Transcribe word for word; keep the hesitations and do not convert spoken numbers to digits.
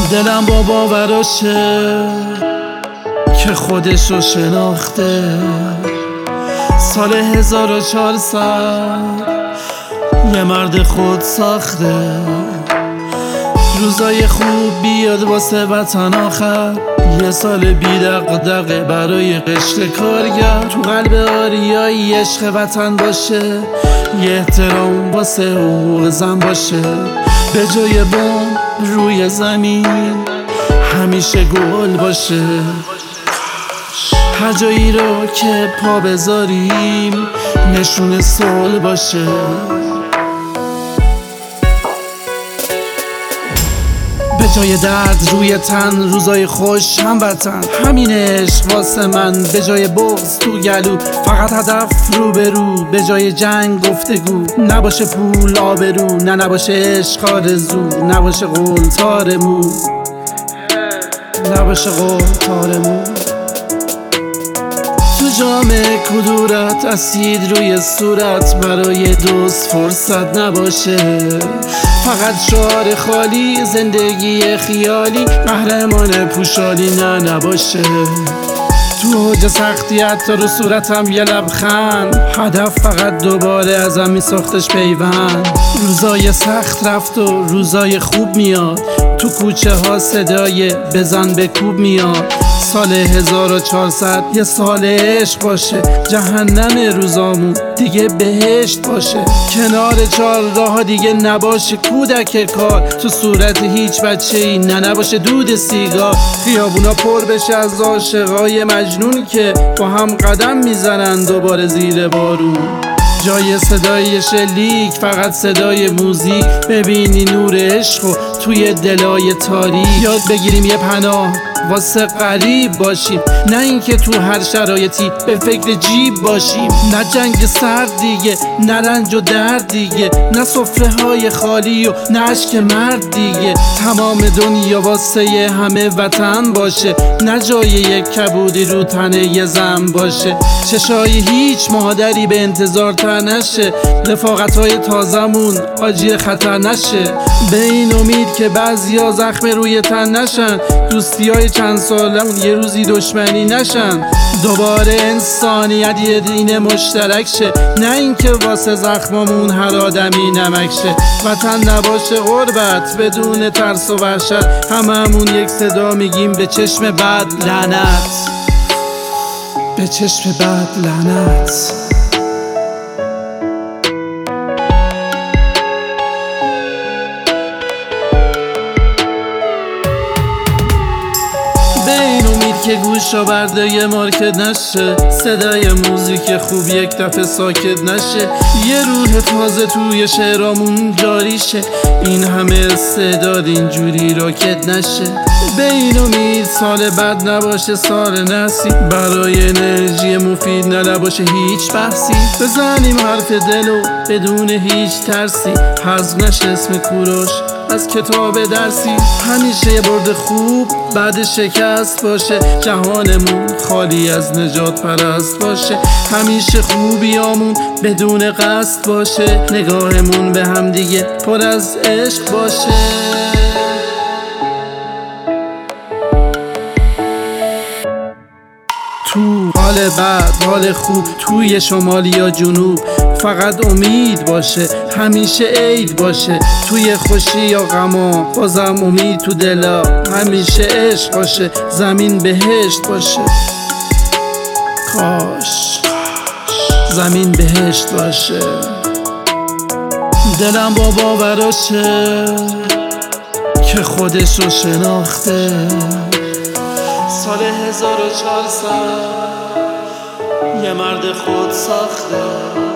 دلم با باوراشه که خودشو شناخته. سال هزار و چهارصد یه مرد خود ساخته. روزای خوب بیاد واسه وطن آخر، یه سال بی دغدغه برای قشر کارگر. تو قلب آریایی عشق وطن باشه، یه احترام واسه حقوق زن باشه. به جای بمب روی زمین همیشه گل باشه. هر جایی رو که پا بذاریم نشون صلح باشه. به جای درد روی تن روزای خوش هموطن. همینش واسه من به جای بغض تو گلو، فقط هدف رو به رو. به جای جنگ گفتگو، نباشه پول آبرو، نه نباشه عشق آرزو، نباشه قول تارمو، نباشه قول تارمو. تو جام کدورت اسید روی صورت، برای دوست فرصت نباشه. فقط شعار خالی، زندگی خیالی، قهرمان پوشالی نه نباشه. تو اوج سختی حتی رو صورتم یه لبخند، هدف فقط دوباره ازم میساختش پیوند. روزای سخت رفت و روزای خوب میاد، تو کوچه ها صدای بزن به کوب میاد. سال هزار و چهارصد یه سال عشق باشه، جهنم روزامون دیگه بهشت باشه. کنار چهار راه دیگه نباشه کودک کار، تو صورت هیچ بچه ای نه نباشه دود سیگار. خیابونا پر بشه از عاشقای مجنون که با هم قدم میزنن دوباره زیر بارون. جای صدای شلیک فقط صدای موزیک، ببینی نور عشق توی دلای تاریک. یاد بگیریم یه پناه واسه غریب باشیم، نه اینکه تو هر شرایطی به فکر جیب باشیم. نه جنگ سرد دیگه، نه رنج و درد دیگه، نه سفره های خالی و نه اشک مرد دیگه. تمام دنیا واسه همه وطن باشه، نه جای یک کبودی رو تن یه زن باشه. چشای هیچ مادری به انتظار تر نشه، رفاقت های تازمون آجی خطر نشه. به این امید که بعضیا زخم روی تن نشن، دوستی های چند سالمون یه روزی دشمنی نشن. دوباره انسانیت یه دین مشترک شه، نه اینکه واسه زخممون هر آدمی نمک شه. وطن نباشه غربت بدون ترس و وحشت، هممون یک صدا میگیم به چشم بد لعنت، به چشم بد لعنت. که گوشا برده یه مارکت نشه، صدای موزیک خوب یک دفعه ساکت نشه. یه روح تازه توی شعرامون جاری شه، این همه استعداد اینجوری راکت نشه. به این امید سال بعد نباشه سال نسی، برای انرژی مفید نباشه هیچ بحثی. بزنیم حرف دلو بدون هیچ ترسی، حذف نشه اسم کوروش از کتاب درسی. همیشه یه برد خوب بعد شکست باشه، جهانمون خالی از نجات پرست باشه. همیشه خوبیامون بدون قصد باشه، نگاهمون به هم دیگه پر از عشق باشه. تو حال بد حال خوب، توی شمال یا جنوب فقط امید باشه، همیشه عید باشه. توی خوشی یا غما بازم امید تو دلا، همیشه عشق باشه، زمین بهشت باشه. کاش زمین بهشت باشه. دلم با باوراشه که خودشو شناخته. سال هزار و چهارصد یه مرد خود ساخته.